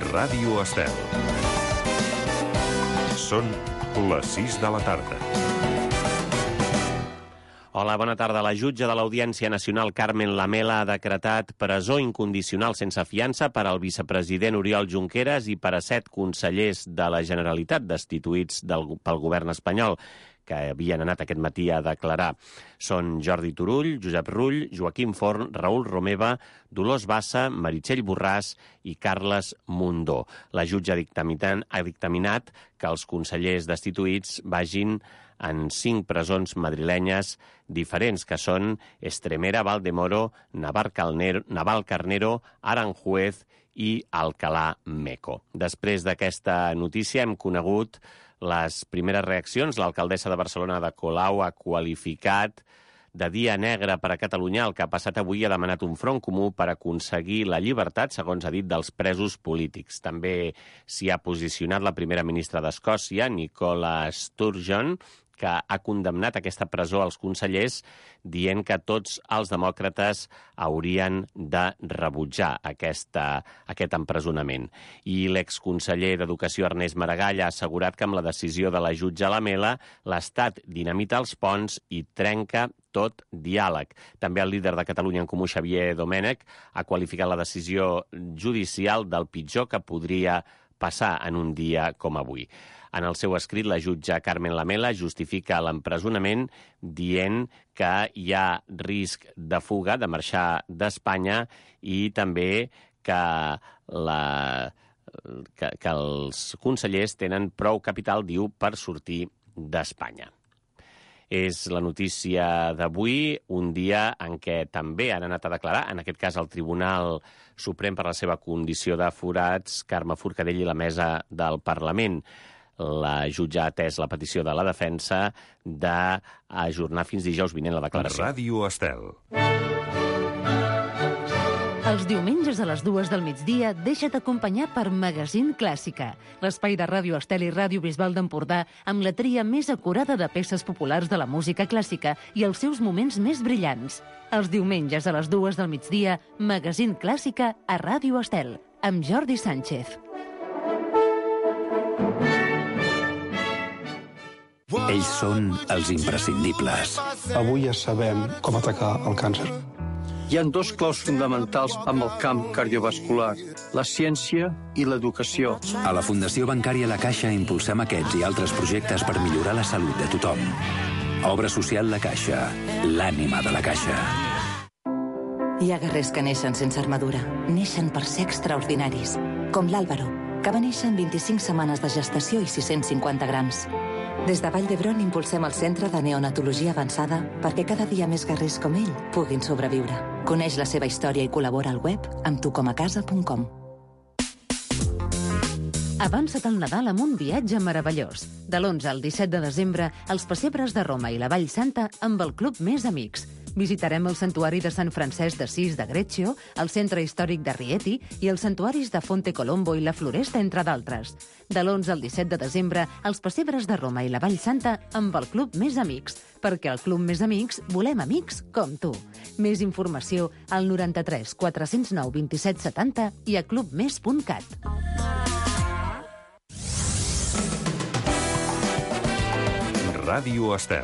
Ràdio Estel. Són les 6 de la tarda. Hola, bona tarda. La jutge de l'Audiència Nacional, Carmen Lamela, ha decretat presó incondicional sense fiança per al vicepresident Oriol Junqueras i per a 7 consellers de la Generalitat destituïts pel govern espanyol, que havien anat aquest matí a declarar. Són Jordi Turull, Josep Rull, Joaquim Forn, Raül Romeva, Dolors Bassa, Meritxell Borràs i Carles Mundó. La jutge ha dictaminat que els consellers destituïts vagin en 5 presons madrilenyes diferents, que són Estremera, Valdemoro, Navalcarnero, Aranjuez i Alcalá Meco. Després d'aquesta notícia hem conegut les primeres reaccions. L'alcaldessa de Barcelona, Ada Colau, ha qualificat de dia negre per a Catalunya el que ha passat avui. Ha demanat un front comú per aconseguir la llibertat, segons ha dit, dels presos polítics. També s'hi ha posicionat la primera ministra d'Escòcia, Nicola Sturgeon, que ha condemnat aquesta presó als consellers, dient que tots els demòcrates haurien de rebutjar aquest empresonament. I l'exconseller d'Educació, Ernest Maragall, ha assegurat que amb la decisió de la jutge Lamela, l'Estat dinamita els ponts i trenca tot diàleg. També el líder de Catalunya en Comú, Xavier Domènech, ha qualificat la decisió judicial del pitjor que podria passar en un dia com avui. En el seu escrit, la jutge Carmen Lamela justifica l'empresonament dient que hi ha risc de fuga, de marxar d'Espanya, i també que els consellers tenen prou capital, diu, per sortir d'Espanya. És la notícia d'avui, un dia en què també han anat a declarar, en aquest cas al Tribunal Suprem per la seva condició de forats, Carme Forcadell i la mesa del Parlament. La jutge ha atès la petició de la defensa d'ajornar fins dijous vinent la declaració. Ràdio Estel. Els diumenges a les 2 del migdia deixa't acompanyar per Magazín Clàssica, l'espai de Ràdio Estel i Ràdio Bisbal d'Empordà amb la tria més acurada de peces populars de la música clàssica i els seus moments més brillants. Els diumenges a les 2 del migdia, Magazín Clàssica a Ràdio Estel, amb Jordi Sánchez. Ells són els imprescindibles. Avui ja sabem com atacar el càncer. Hi ha 2 claus fonamentals amb el camp cardiovascular, la ciència i l'educació. A la Fundació Bancària La Caixa impulsem aquests i altres projectes per millorar la salut de tothom. Obra social La Caixa, l'ànima de la Caixa. Hi ha guerrers que neixen sense armadura. Neixen per ser extraordinaris. Com l'Àlvaro, que va néixer en 25 setmanes de gestació i 650 grams. Des de Vall d'Hebron impulsem el Centre de Neonatologia Avançada perquè cada dia més guerrers com ell puguin sobreviure. Coneix la seva història i col·labora al web amb tucomacasa.com. Avança't al Nadal amb un viatge meravellós. De l'11 al 17 de desembre, els pessebres de Roma i la Vall Santa amb el Club Més Amics. Visitarem el Santuari de Sant Francesc d'Assís de Greccio, el Centre Històric de Rieti i els santuaris de Fonte Colombo i la Floresta, entre d'altres. De l'11 al 17 de desembre, els pessebres de Roma i la Vall Santa amb el Club Més Amics, perquè al Club Més Amics volem amics com tu. Més informació al 93 409 27 70 i a clubmes.cat. Ràdio Estel.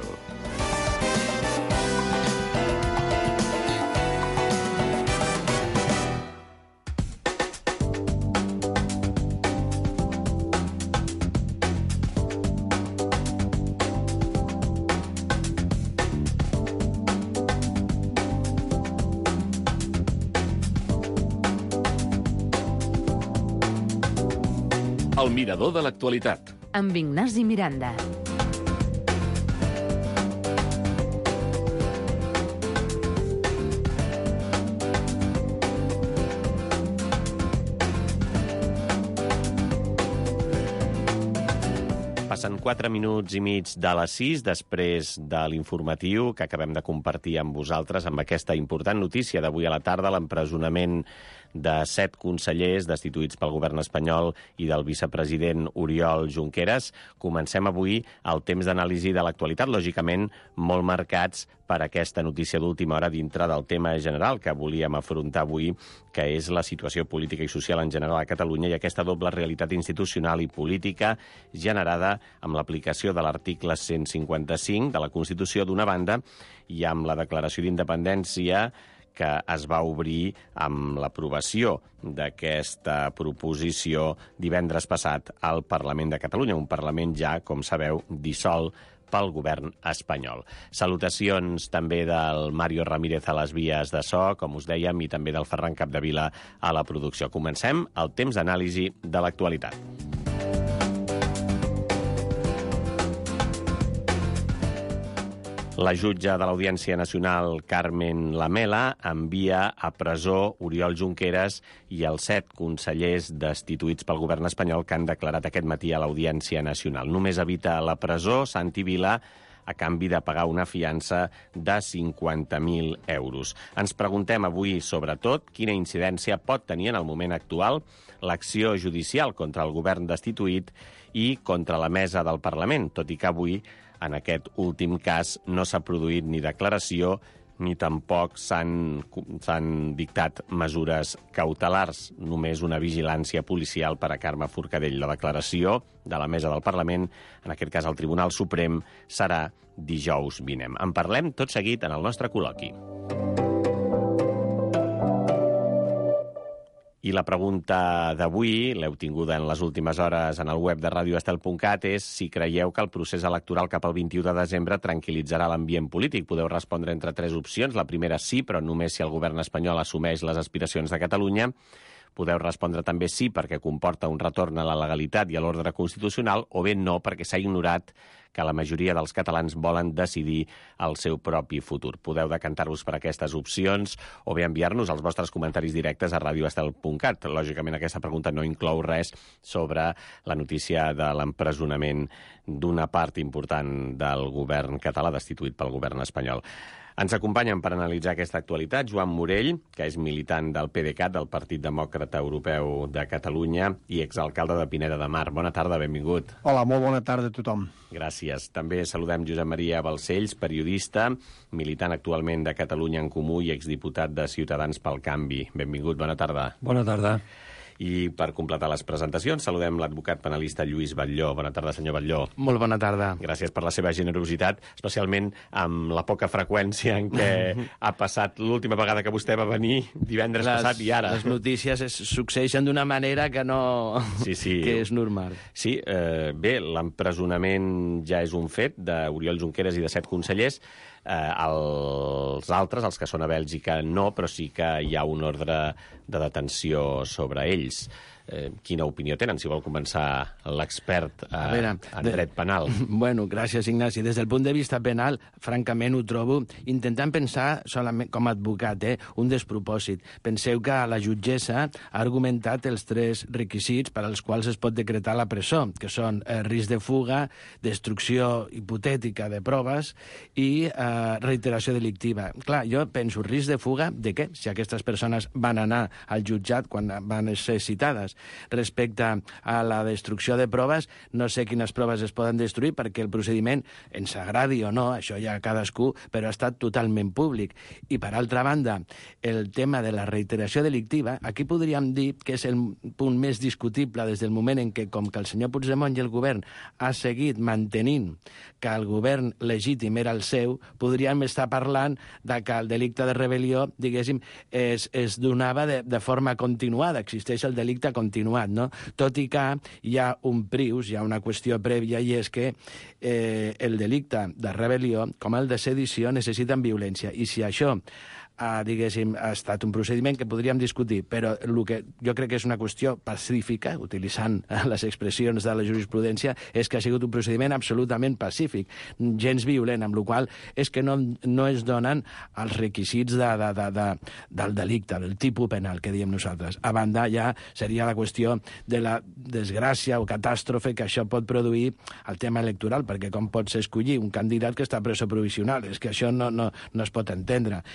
El mirador de l'actualitat. Amb Ignasi Miranda. Passen 4 minuts i mig de les 6 després de l'informatiu que acabem de compartir amb vosaltres amb aquesta important notícia d'avui a la tarda, l'empresonament de 7 consellers destituïts pel govern espanyol i del vicepresident Oriol Junqueras. Comencem avui el temps d'anàlisi de l'actualitat, lògicament molt marcats per aquesta notícia d'última hora dintre del tema general que volíem afrontar avui, que és la situació política i social en general a Catalunya i aquesta doble realitat institucional i política generada amb l'aplicació de l'article 155 de la Constitució d'una banda i amb la declaració d'independència que es va obrir amb l'aprovació d'aquesta proposició divendres passat al Parlament de Catalunya, un Parlament ja, com sabeu, dissolt pel govern espanyol. Salutacions també del Mario Ramírez a les vies de so, com us dèiem, i també del Ferran Capdevila a la producció. Comencem el temps d'anàlisi de l'actualitat. La jutge de l'Audiència Nacional, Carmen Lamela, envia a presó Oriol Junqueras i els 7 consellers destituïts pel govern espanyol que han declarat aquest matí a l'Audiència Nacional. Només evita la presó Santi Vila a canvi de pagar una fiança de 50.000 euros. Ens preguntem avui, sobretot, quina incidència pot tenir en el moment actual l'acció judicial contra el govern destituït i contra la mesa del Parlament, tot i que avui en aquest últim cas no s'ha produït ni declaració ni tampoc s'han dictat mesures cautelars, només una vigilància policial per a Carme Forcadell. La declaració de la mesa del Parlament, en aquest cas al Tribunal Suprem, serà dijous vinent. En parlem tot seguit en el nostre col·loqui. I la pregunta d'avui, l'heu tinguda en les últimes hores en el web de radioestel.cat, és si creieu que el procés electoral cap al 21 de desembre tranquil·litzarà l'ambient polític. Podeu respondre entre 3 opcions. La primera sí, però només si el govern espanyol assumeix les aspiracions de Catalunya. Podeu respondre també sí, perquè comporta un retorn a la legalitat i a l'ordre constitucional, o bé no, perquè s'ha ignorat que la majoria dels catalans volen decidir el seu propi futur. Podeu decantar-vos per aquestes opcions o bé enviar-nos els vostres comentaris directes a radioestel.cat. Lògicament, aquesta pregunta no inclou res sobre la notícia de l'empresonament d'una part important del govern català destituït pel govern espanyol. Ens acompanyen per analitzar aquesta actualitat Joan Morell, que és militant del PDeCAT, del Partit Demòcrata Europeu de Catalunya, i exalcalde de Pineda de Mar. Bona tarda, benvingut. Hola, molt bona tarda a tothom. Gràcies. També saludem Josep Maria Balcells, periodista, militant actualment de Catalunya en Comú i exdiputat de Ciutadans pel Canvi. Benvingut, bona tarda. Bona tarda. I per completar les presentacions, saludem l'advocat penalista Lluís Batlló. Bona tarda, senyor Batlló. Molt bona tarda. Gràcies per la seva generositat, especialment amb la poca freqüència en què ha passat l'última vegada que vostè va venir, divendres passat i ara. Les notícies succeeixen d'una manera que no... Sí. que és normal. Sí, bé, l'empresonament ja és un fet d'Oriol Junqueras i de 7 consellers. Els altres, els que són a Bèlgica, no, però sí que hi ha un ordre de detenció sobre ells. Quina opinió tenen? Si vol començar l'expert en dret penal. Bueno, gràcies, Ignasi. Des del punt de vista penal, francament ho trobo, intentant pensar solament com a advocat, un despropòsit. Penseu que la jutgessa ha argumentat els 3 requisits per als quals es pot decretar la presó, que són risc de fuga, destrucció hipotètica de proves i reiteració delictiva. Clar, jo penso, risc de fuga de què? Si aquestes persones van anar al jutjat quan van ser citades. Respecte a la destrucció de proves, no sé quines proves es poden destruir perquè el procediment, ens agradi o no, això ja cadascú, però ha estat totalment públic. I, per altra banda, el tema de la reiteració delictiva, aquí podríem dir que és el punt més discutible des del moment en què, com que el senyor Puigdemont i el govern ha seguit mantenint que el govern legítim era el seu, podríem estar parlant de que el delicte de rebel·lió, diguéssim, es donava de forma continuada, existeix el delicte continuat, no? Tot i que hi ha un prius, hi ha una qüestió prèvia, i és que el delicte de rebel·lió, com el de sedició, necessiten violència. I si això diguéssim, ha estat un procediment que podríem discutir, però el que jo crec que és una qüestió pacífica, utilitzant les expressions de la jurisprudència, és que ha sigut un procediment absolutament pacífic, gens violent, amb la qual és que no es donen els requisits del delicte, del tipus penal, que diem nosaltres. A banda, ja seria la qüestió de la desgràcia o catàstrofe que això pot produir al tema electoral, perquè com pots escollir un candidat que està preso provisional? És que això no es pot entendre. Això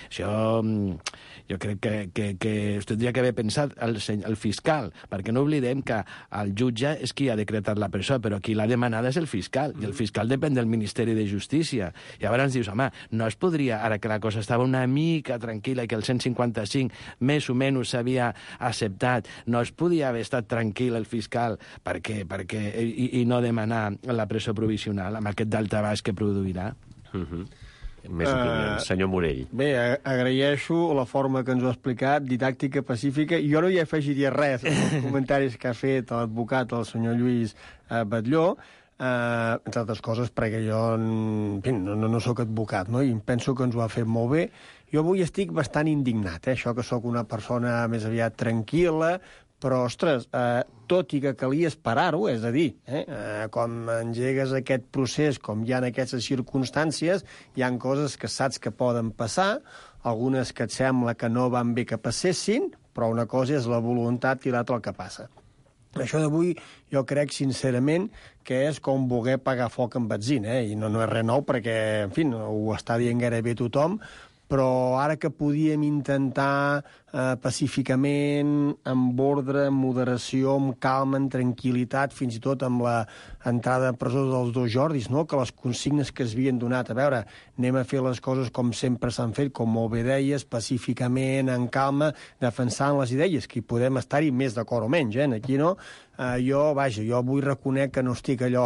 jo crec que es tindria que haver pensat el fiscal, perquè no oblidem que el jutge és qui ha decretat la presó, però qui l'ha demanada és el fiscal, i el fiscal depèn del Ministeri de Justícia. I llavors dius, home, no es podria, ara que la cosa estava una mica tranquil·la i que el 155 més o menys s'havia acceptat, no es podia haver estat tranquil el fiscal i no demanar la presó provisional amb aquest daltabaix que produirà? Més opinions. Senyor Morell. Bé, agraeixo la forma que ens ho ha explicat, didàctica, pacífica. Jo no hi afegiria res als comentaris que ha fet l'advocat, el senyor Lluís Batlló, entre altres coses perquè jo no soc advocat, no? I penso que ens ho ha fet molt bé. Jo avui estic bastant indignat, això que sóc una persona més aviat tranquil·la, però, ostres, tot i que calia esperar-ho, és a dir, com engegues aquest procés, com hi ha en aquestes circumstàncies, hi ha coses que saps que poden passar, algunes que et sembla que no van bé que passessin, però una cosa és la voluntat i l'altra el que passa. Això d'avui jo crec, sincerament, que és com voler pagar foc amb benzina, i no és res nou perquè, en fi, ho està dient gairebé tothom, però ara que podíem intentar pacíficament, amb ordre, amb moderació, amb calma, amb tranquil·litat, fins i tot amb l'entrada a presó dels dos Jordis, no? Que les consignes que es havien donat, a veure, anem a fer les coses com sempre s'han fet, com molt bé deies, pacíficament, en calma, defensant les idees, que hi podem estar-hi més d'acord o menys, aquí no. Jo vull reconèixer que no estic allò...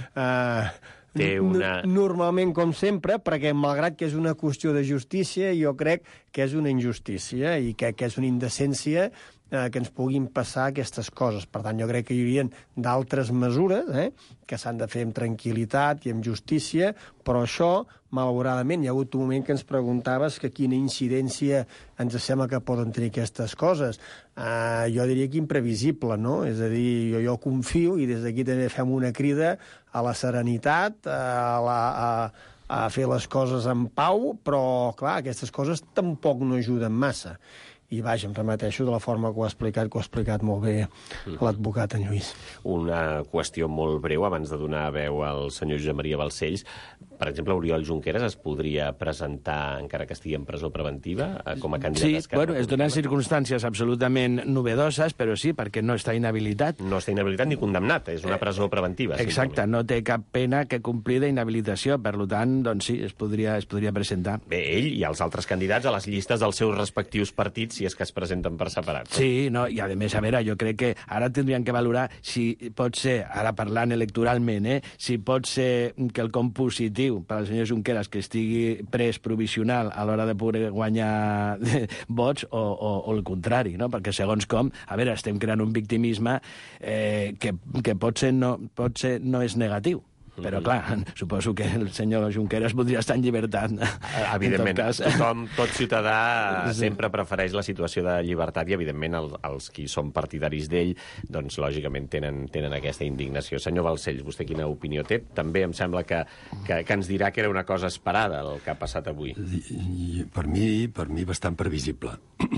Normalment, com sempre, perquè malgrat que és una qüestió de justícia, jo crec que és una injustícia i que és una indecència que ens puguin passar aquestes coses. Per tant, jo crec que hi haurien d'altres mesures que s'han de fer amb tranquil·litat i amb justícia, però això, malauradament, hi ha hagut un moment que ens preguntaves que quina incidència ens sembla que poden tenir aquestes coses. Jo diria que imprevisible, no? És a dir, jo confio, i des d'aquí també fem una crida a la serenitat, a fer les coses en pau, però, clar, aquestes coses tampoc no ajuden massa. I vaja, em remeteixo de la forma que ho ha explicat molt bé l'advocat en Lluís. Una qüestió molt breu, abans de donar veu al senyor Josep Maria Balcells. Per exemple, Oriol Junqueras es podria presentar, encara que estigui en presó preventiva, com a candidat d'Esquerra? Sí, bueno, es donen circumstàncies absolutament novedoses, però sí, perquè no està inhabilitat. No està inhabilitat ni condemnat, és una presó preventiva. Exacte, no té cap pena que complir d'inhabilitació, per tant, doncs sí, es podria presentar. Bé, ell i els altres candidats a les llistes dels seus respectius partits, si és que es presenten per separat. Sí, no, i a més, a veure, jo crec que ara tindrien que valorar si pot ser, ara parlant electoralment, si pot ser que el compositiu per al senyor Junqueras que estigui pres provisional a l'hora de poder guanyar vots o el contrari, no? Perquè segons com, a veure, estem creant un victimisme que potser no és negatiu. Però, clar, suposo que el senyor Junqueras podria estar en llibertat. Evidentment, tot ciutadà sempre prefereix la situació de llibertat i, evidentment, els qui són partidaris d'ell, doncs, lògicament, tenen aquesta indignació. Senyor Balcells, vostè quina opinió té? També em sembla que ens dirà que era una cosa esperada, el que ha passat avui. Per mi bastant previsible.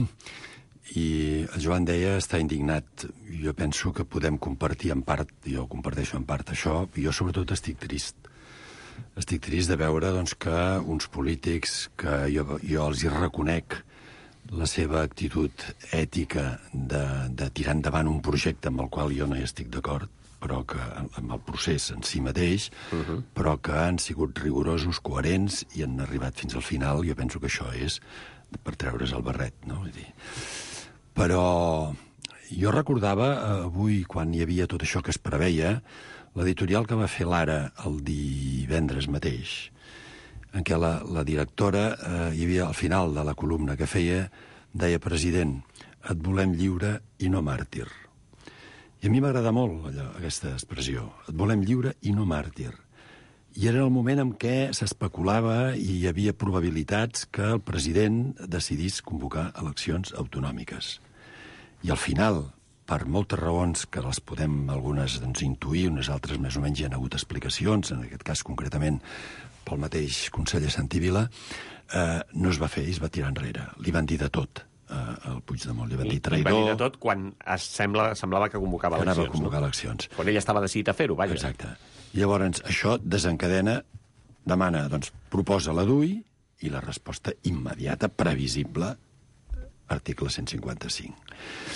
I el Joan deia està indignat. Jo penso que podem compartir en part, jo comparteixo en part això, i jo sobretot estic trist. Estic trist de veure doncs, que uns polítics que jo els hi reconec la seva actitud ètica de tirar endavant un projecte amb el qual jo no hi estic d'acord, però que amb el procés en si mateix, però que han sigut rigorosos, coherents i han arribat fins al final. Jo penso que això és per treure's el barret, no? Vull dir, però jo recordava avui, quan hi havia tot això que es preveia, l'editorial que va fer l'Ara el divendres mateix, en què la directora, hi havia al final de la columna que feia, deia: president, et volem lliure i no màrtir. I a mi m'agrada molt aquesta expressió, et volem lliure i no màrtir. I era el moment en què s'especulava i hi havia probabilitats que el president decidís convocar eleccions autonòmiques. I al final, per moltes raons que les podem algunes intuir, unes altres més o menys hi ha hagut explicacions, en aquest cas concretament pel mateix conseller Santi Vila, no es va fer i es va tirar enrere. Li van dir de tot al Puigdemont, li van dir traïdor... Li van dir de tot quan semblava que convocava eleccions. Anava a convocar eleccions. Quan ell estava decidit a fer-ho, vaja. Exacte. Llavors, això desencadena, demana, doncs, proposa la DUI I la resposta immediata, previsible, article 155.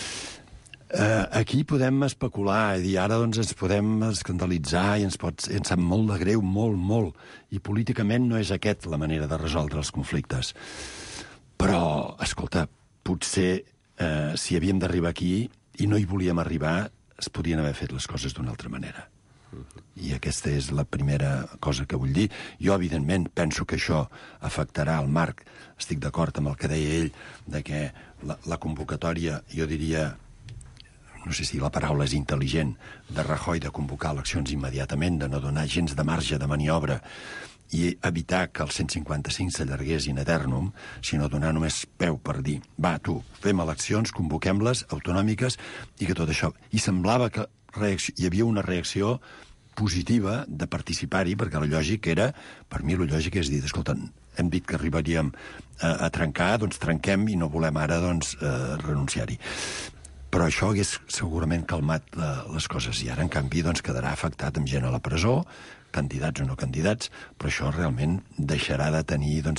Aquí podem especular, i dir, ara doncs ens podem escandalitzar i ens sap molt de greu, molt, i políticament no és aquest la manera de resoldre els conflictes. Però, escolta, potser si havíem d'arribar aquí i no hi volíem arribar, es podien haver fet les coses d'una altra manera. I aquesta és la primera cosa que vull dir. Jo, evidentment, penso que això afectarà el marc. Estic d'acord amb el que deia ell, de que la convocatòria, jo diria, no sé si la paraula és intel·ligent, de Rajoy de convocar eleccions immediatament, de no donar gens de marge de maniobra i evitar que el 155 s'allargués in eternum, sinó donar només peu per dir, va, tu, fem eleccions, convoquem-les, autonòmiques, i que tot això... I semblava que hi havia una reacció positiva de participar-hi, perquè la lògica era, per mi la lògica és dir, escolta, hem dit que arribaríem a trencar, doncs trenquem i no volem ara doncs renunciar-hi. Però això hagués segurament calmat les coses, i ara, en canvi, doncs, quedarà afectat amb gent a la presó, candidats o no candidats, però això realment deixarà de tenir... Doncs,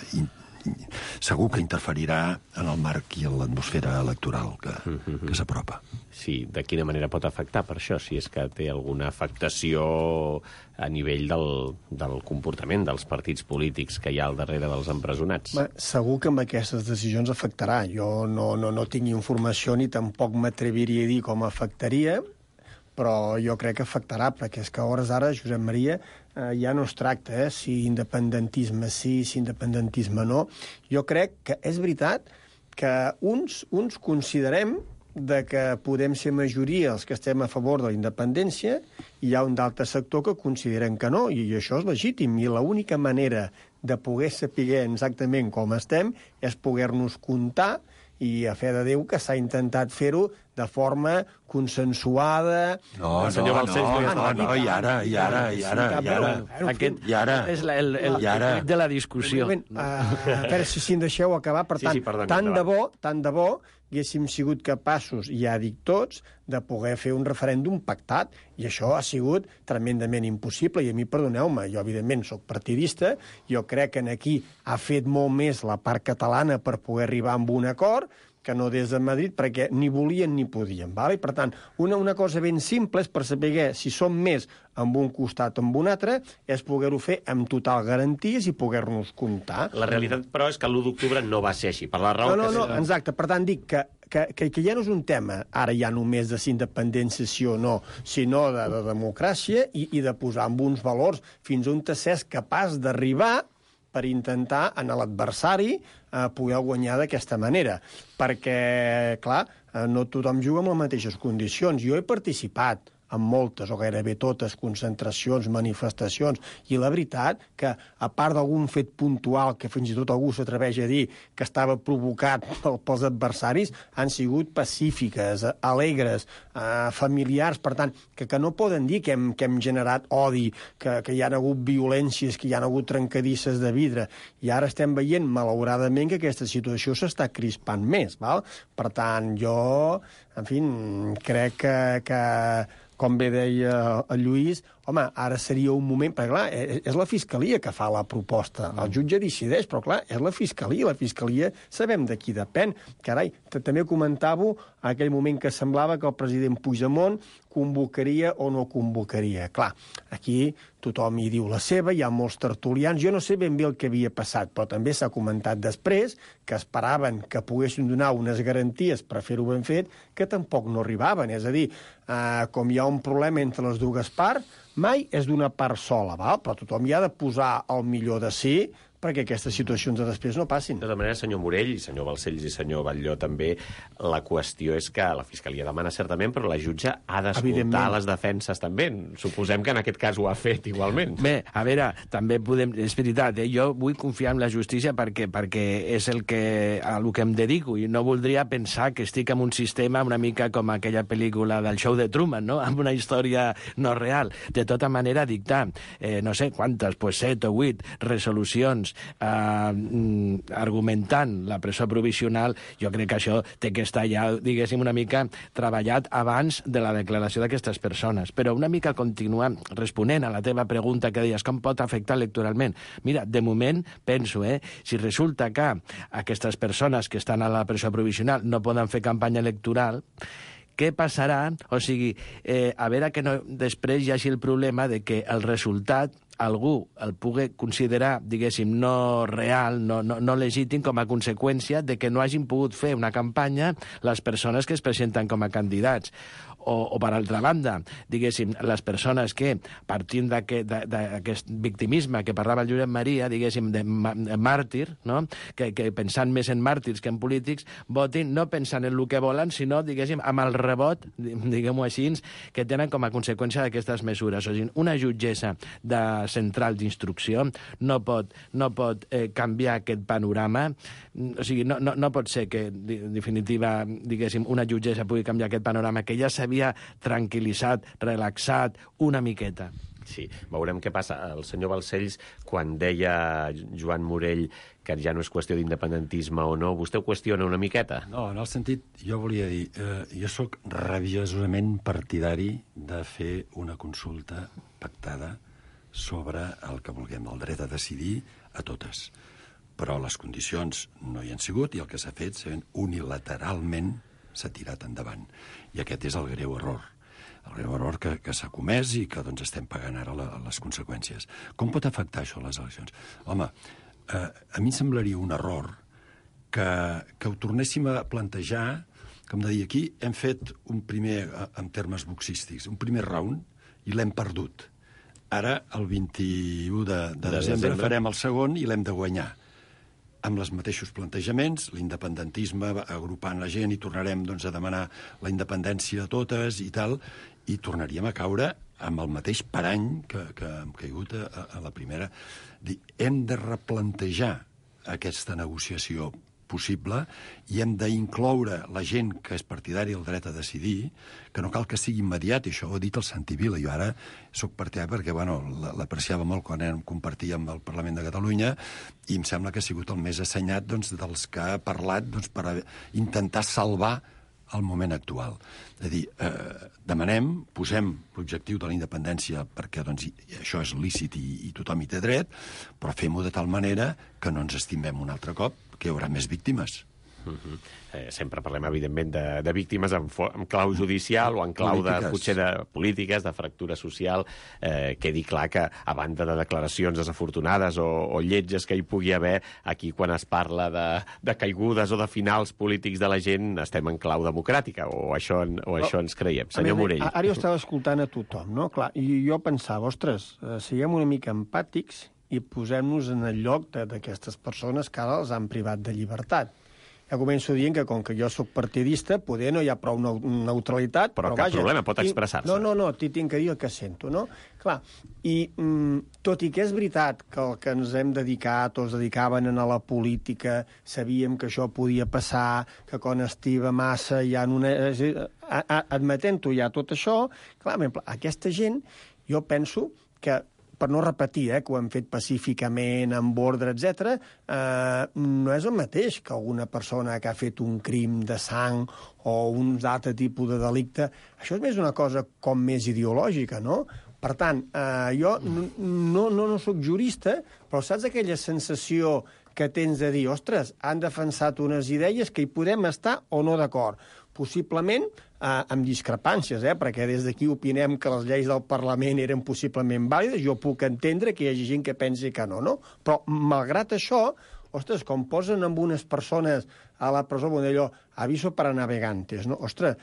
segur que interferirà en el marc i en l'atmosfera electoral que s'apropa. Sí, de quina manera pot afectar per això, si és que té alguna afectació a nivell del comportament dels partits polítics que hi ha al darrere dels empresonats? Segur que amb aquestes decisions afectarà. Jo no tinc informació ni tampoc m'atreviria a dir com afectaria, però jo crec que afectarà, perquè és que a hores d'ara, Josep Maria, ja no es tracta si independentisme sí, si independentisme no. Jo crec que és veritat que uns considerem de que podem ser majoria els que estem a favor de la independència, i hi ha un d'altre sector que consideren que no, i això és legítim, i l'única manera de poder saber exactament com estem és poder-nos comptar, i a fe de Déu que s'ha intentat fer-ho de forma consensuada... No, i ara. Aquest és el de la discussió. A veure si em deixeu acabar. Per tant, tant de bo haguéssim sigut capaços, ja dic tots, de poder fer un referèndum pactat, i això ha sigut tremendament impossible, i a mi, perdoneu-me, jo evidentment soc partidista, jo crec que aquí ha fet molt més la part catalana per poder arribar a un acord, que no des de Madrid, perquè ni volien ni podien. Val? I, per tant, una cosa ben simple és per saber si som més amb un costat o amb un altre, és poder-ho fer amb total garanties i poder-nos comptar. La realitat, però, és que l'1 d'octubre no va ser així, per la raó No, exacte. Per tant, dic que ja no és un tema, ara ja només de si independència sí o no, sinó de democràcia i de posar amb uns valors fins on s'és capaç d'arribar per intentar a l'adversari poder guanyar d'aquesta manera. Perquè, clar, no tothom juga amb les mateixes condicions. Jo he participat en moltes, o gairebé totes, concentracions, manifestacions, i la veritat que, a part d'algun fet puntual, que fins i tot algú s'atreveix a dir que estava provocat pels adversaris, han sigut pacífiques, alegres, familiars, per tant, que no poden dir que hem generat odi, que hi ha hagut violències, que hi ha hagut trencadisses de vidre, i ara estem veient, malauradament, que aquesta situació s'està crispant més, val? Per tant, jo, en fi, crec que com bé deia el Lluís, home, ara seria un moment... Perquè, clar, és la Fiscalia que fa la proposta. El jutge decideix, però, clar, és la Fiscalia. La Fiscalia sabem de qui depèn. Carai, també comentàveu en aquell moment que semblava que el president Puigdemont convocaria o no convocaria. Clar, aquí tothom hi diu la seva, hi ha molts tertulians. Jo no sé ben bé el que havia passat, però també s'ha comentat després que esperaven que poguessin donar unes garanties per fer-ho ben fet, que tampoc no arribaven. És a dir, com hi ha un problema entre les dues parts, mai és d'una part sola, val? Però tothom hi ha de posar el millor de si perquè aquestes situacions de després no passin. De tota manera, senyor Morell, senyor Balcells i senyor Batlló també, la qüestió és que la Fiscalia demana certament, però la jutge ha d'escoltar les defenses també. Suposem que en aquest cas ho ha fet igualment. Bé, a veure, també podem... És veritat, jo vull confiar en la justícia perquè és a lo que em dedico, i no voldria pensar que estic en un sistema una mica com aquella pel·lícula del show de Truman, no? Amb una història no real. De tota manera, dictar, no sé quantes, 7 o 8 resolucions doncs, argumentant la presó provisional, jo crec que això té que estar ja, diguéssim, una mica treballat abans de la declaració d'aquestes persones. Però una mica continuar responent a la teva pregunta que deies, com pot afectar electoralment? Mira, de moment, penso, si resulta que aquestes persones que estan a la presó provisional no poden fer campanya electoral, què passarà? O sigui, a veure que no, després hi hagi el problema de que el resultat algú el pugui considerar, diguéssim, no real, no legítim, com a conseqüència de que no hagin pogut fer una campanya les persones que es presenten com a candidats. O per altra banda, diguéssim, les persones que, partint d'aquest victimisme que parlava el Josep Maria, diguéssim, de màrtir, no? que pensant més en màrtirs que en polítics, votin no pensant en el que volen, sinó, diguéssim, amb el rebot, diguem-ho així, que tenen com a conseqüència d'aquestes mesures. O sigui, una jutgessa de central d'instrucció no pot canviar aquest panorama. O sigui, no pot ser que, en definitiva, diguéssim, una jutgessa pugui canviar aquest panorama que ja s'havia tranquil·litzat, relaxat una miqueta. Sí, veurem què passa. El senyor Balcells, quan deia Joan Morell que ja no és qüestió d'independentisme o no, vostè ho qüestiona una miqueta? No, en el sentit, jo volia dir, jo sóc rabiosament partidari de fer una consulta pactada sobre el que vulguem, el dret a decidir a totes. Però les condicions no hi han sigut i el que s'ha fet unilateralment s'ha tirat endavant. I aquest és el greu error. El greu error que s'ha comès i que doncs, estem pagant ara les conseqüències. Com pot afectar això a les eleccions? Home, a mi em semblaria un error que ho tornéssim a plantejar, com de dir, aquí hem fet un primer, en termes boxístics, un primer round i l'hem perdut. Ara, el 21 de desembre, farem el segon i l'hem de guanyar. Amb els mateixos plantejaments, l'independentisme agrupant la gent i tornarem doncs, a demanar la independència a totes i tal, i tornaríem a caure amb el mateix parany que hem caigut a la primera. Hem de replantejar aquesta negociació possible i hem d'incloure la gent que és partidària del dret a decidir, que no cal que sigui immediat, i això ho ha dit el Santi Vila. Jo ara soc partidari perquè l'apreciava molt quan compartíem el Parlament de Catalunya i em sembla que ha sigut el més assenyat dels que ha parlat per intentar salvar el moment actual. És a dir, demanem, posem l'objectiu de la independència perquè això és lícit i tothom hi té dret, però fem-ho de tal manera que no ens estimem un altre cop, que hi haurà més víctimes. Sempre parlem, evidentment, de víctimes en clau judicial o en clau potser de polítiques, de fractura social. Quedi clar que, a banda de declaracions desafortunades o lletges que hi pugui haver, aquí quan es parla de caigudes o de finals polítics de la gent, estem en clau democràtica, o això ens creiem. Senyor Morell. Ara jo estava escoltant a tothom, no? Clar, i jo pensava, ostres, siguem una mica empàtics i posem-nos en el lloc d'aquestes persones que ara els han privat de llibertat. Ja començo dient que, com que jo sóc partidista, poder no hi ha prou neutralitat, però cap problema, pot expressar-se. No, tinc que dir el que sento, no? Clar, i tot i que és veritat que el que ens hem dedicat o es dedicaven a la política, sabíem que això podia passar, que quan estiva massa hi ha una... Admetent-ho ja tot això, clar, aquesta gent, jo penso que per no repetir, que ho hem fet pacíficament, amb ordre, etc., no és el mateix que una persona que ha fet un crim de sang o un altre tipus de delicte. Això és més una cosa com més ideològica, no? Per tant, jo no sóc jurista, però saps aquella sensació que tens de dir, ostres, han defensat unes idees que hi podem estar o no d'acord. Possiblement amb discrepàncies, perquè des d'aquí opinem que les lleis del Parlament eren possiblement vàlides. Jo puc entendre que hi hagi gent que pensi que no? Però, malgrat això, ostres, com posen amb unes persones a la presó, allò, aviso para navegantes, no? Ostres,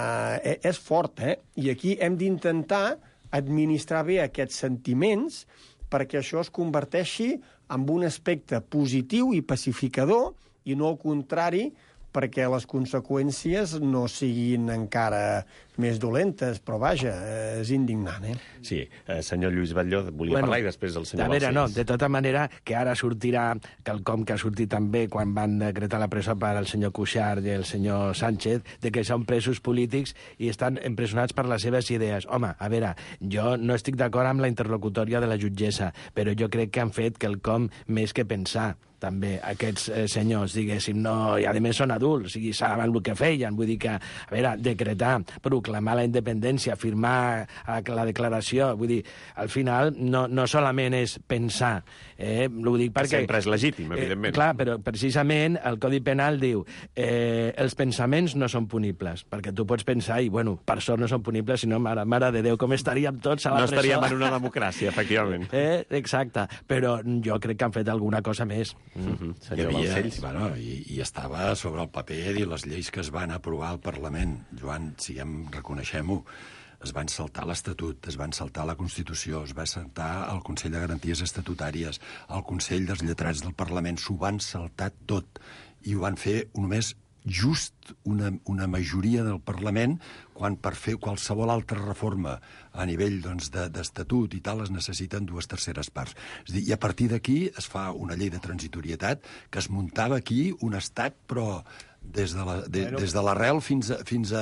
és fort, I aquí hem d'intentar administrar bé aquests sentiments perquè això es converteixi en un aspecte positiu i pacificador i no al contrari, perquè les conseqüències no siguin encara més dolentes, però vaja, és indignant, Sí, senyor Lluís Batlló volia parlar i després el senyor Balcells. No, de tota manera, que ara sortirà quelcom que ha sortit també quan van decretar la presó per al senyor Cuixart i el senyor Sánchez, de que són presos polítics i estan empresonats per les seves idees. Home, a veure, jo no estic d'acord amb la interlocutòria de la jutgessa, però jo crec que han fet quelcom més que pensar també aquests senyors, diguéssim, no, i a més són adults, i saben el que feien, vull dir que, a veure, decretar, proclamar la independència, firmar la declaració, vull dir, al final no solament és pensar, ho dic perquè... Sempre és legítim, evidentment. Clar, però precisament el Codi Penal diu els pensaments no són punibles, perquè tu pots pensar i, bueno, per sort no són punibles, sinó, mare de Déu, com estaríem tots a la presó. No estaríem en una democràcia, efectivament. Exacte, però jo crec que han fet alguna cosa més. Senyor Balcells. I estava sobre el paper i les lleis que es van aprovar al Parlament. Joan, reconeixem-ho, es van saltar l'Estatut, es van saltar la Constitució, es va saltar el Consell de Garanties Estatutàries, el Consell dels Lletrats del Parlament, s'ho van saltar tot. I ho van fer només just una majoria del Parlament, quan per fer qualsevol altra reforma a nivell d'estatut i tal es necessiten 2/3 parts. És a dir, i a partir d'aquí es fa una llei de transitorietat que es muntava aquí un estat, però des de l'arrel fins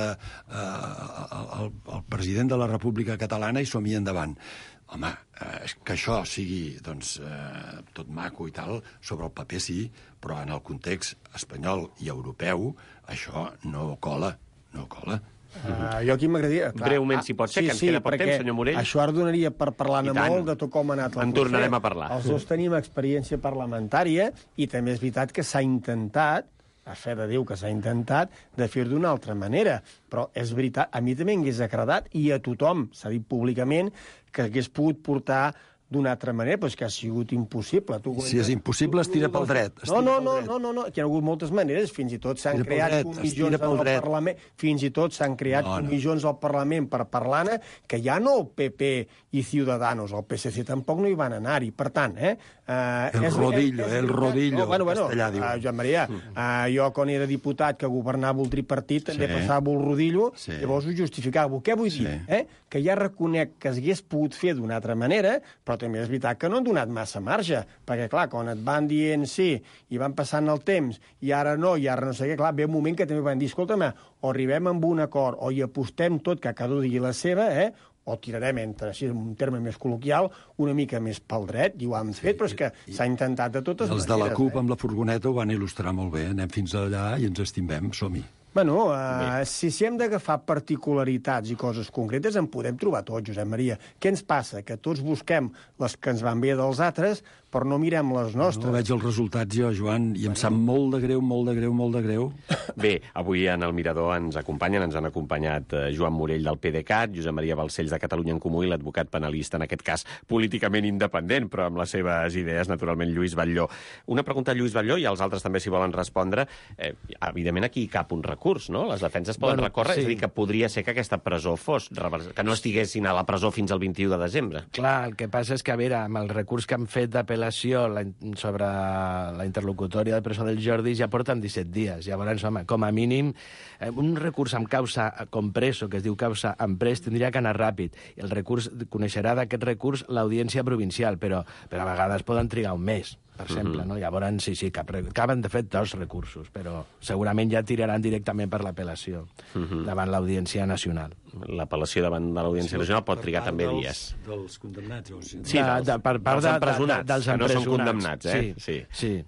al president de la República Catalana i som-hi endavant. Home, que això sigui tot maco i tal, sobre el paper sí, però en el context espanyol i europeu això no cola, no cola. Jo aquí m'agradaria... Breument, si pot ser, que ens queda poc temps, senyor Morell. Això ara donaria per parlar-ne molt de tot com ha anat el procés. En tornarem a parlar. Els dos tenim experiència parlamentària i també és veritat que s'ha intentat, a fe de Déu que s'ha intentat, de fer-ho d'una altra manera. Però és veritat, a mi també m'hagués agradat, i a tothom s'ha dit públicament, que hagués pogut portar d'una altra manera, però és que ha sigut impossible. Si és impossible, es tira pel dret. No, que hi ha hagut moltes maneres, fins i tot s'han creat comissions al Parlament, fins i tot s'han creat comissions al Parlament per parlar-ne, que ja no el PP i Ciudadanos, el PSC tampoc no hi van anar-hi. Per tant, el rodillo, castellà, diu. Joan Maria, jo quan era diputat que governava el tripartit també passava el rodillo, llavors ho justificava. Què vull dir? Que ja reconec que s'hagués pogut fer d'una altra manera, però també és veritat que no han donat massa marge, perquè, clar, quan et van dient sí i van passant el temps, i ara no sé què, clar, ve un moment que també van dir, escolta'm, o arribem amb un acord, o hi apostem tot, que cada un digui la seva, o tirarem, així en un terme més col·loquial, una mica més pel dret, i ho han fet, però és que s'ha intentat de totes maneres. Els de la CUP amb la furgoneta ho van il·lustrar molt bé, anem fins allà i ens estimem, som-hi. Bueno, si hem d'agafar particularitats i coses concretes, en podem trobar tots, Josep Maria. Què ens passa? Que tots busquem les que ens van bé dels altres, però no mirem les nostres. No veig els resultats jo, Joan, i em sap molt de greu. Bé, avui en el Mirador ens han acompanyat Joan Morell del PDeCAT, Josep Maria Balcells de Catalunya en Comú i l'advocat penalista, en aquest cas políticament independent, però amb les seves idees, naturalment, Lluís Batlló. Una pregunta a Lluís Batlló, i els altres també s'hi volen respondre. Evidentment, aquí hi cap un recurs, no? Les defenses poden recórrer, és a dir, que podria ser que aquesta presó fos, que no estiguessin a la presó fins al 21 de desembre. Clar, el que passa és que, a veure, amb el recurs que han fet d'apel·lació sobre la interlocutòria de presó del Jordi ja porten 17 dies. Llavors, home, com a mínim, un recurs amb causa compreso, que es diu causa emprès, tindria que anar ràpid. El recurs coneixerà d'aquest recurs l'audiència provincial, però a vegades poden trigar un mes, per exemple, no? Llavors, sí, acaben de fet 2 recursos, però segurament ja tiraran directament per l'apel·lació davant l'Audiència Nacional. L'apel·lació davant de l'Audiència Nacional pot trigar també dies. Dels condemnats, o sigui. Sí, per part dels empresonats, que no són condemnats, Sí.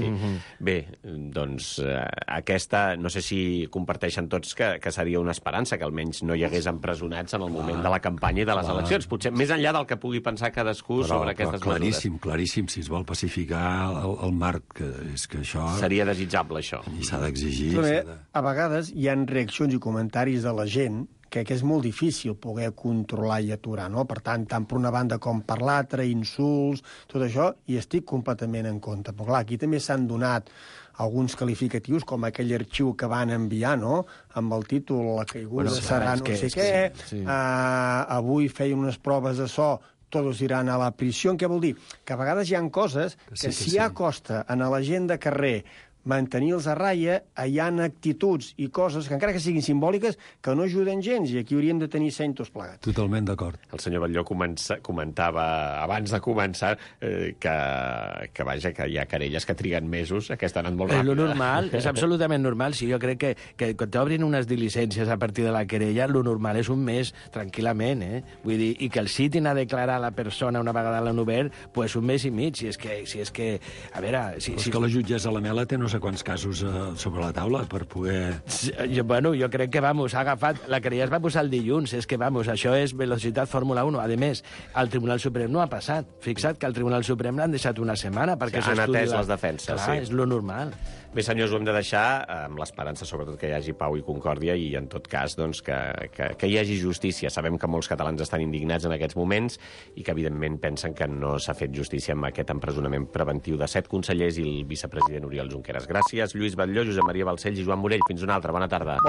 Bé, doncs aquesta, no sé si comparteixen tots que seria una esperança, que almenys no hi hagués empresonats en el moment de la campanya i de les eleccions. Potser més enllà del que pugui pensar cadascú sobre aquestes mesures. Claríssim, si es vol pacificar el marc, és que això... Seria desitjable, això. I s'ha d'exigir. A vegades hi ha reaccions i comentaris de la gent que és molt difícil poder controlar i aturar, no? Per tant per una banda com per l'altra, insults, tot això, i estic completament en contra. Però clar, aquí també s'han donat alguns qualificatius, com aquell arxiu que van enviar, no?, amb el títol La caiguda serà no sé què, avui feien unes proves de so, todos iran a la prisión. Què vol dir? Que a vegades hi ha coses que si hi ha costa a la gent de carrer mantenir-los a ratlla, hi ha actituds i coses que, encara que siguin simbòliques, que no ajuden gens, i aquí hauríem de tenir seny tots plegats. Totalment d'acord. El senyor Batlló comentava, abans de començar, que vaja, que hi ha querelles que triguen mesos, aquesta ha anat molt ràpida. És normal, és absolutament normal. Si jo crec que quan t'obrin unes diligències a partir de la querella, lo normal és un mes, tranquil·lament, Vull dir, i que el citin a declarar la persona una vegada l'han obert, pues un mes i mig, si és que a veure... És que la jutgessa Lamela té no sé quants casos sobre la taula per poder... Jo crec que, ha agafat... La querella es va posar el dilluns, és que, això és velocitat Fórmula 1. A més, al Tribunal Suprem no ha passat. Fixa't que al Tribunal Suprem l'han deixat una setmana perquè han atès les defenses, clar, és lo normal. Bé, senyors, ho hem de deixar amb l'esperança, sobretot, que hi hagi pau i concòrdia i, en tot cas, doncs, que hi hagi justícia. Sabem que molts catalans estan indignats en aquests moments i que, evidentment, pensen que no s'ha fet justícia amb aquest empresonament preventiu de 7 consellers i el vicepresident Oriol Junqueras. Gràcies, Lluís Batlló, Josep Maria Balcells i Joan Morell. Fins una altra. Bona tarda.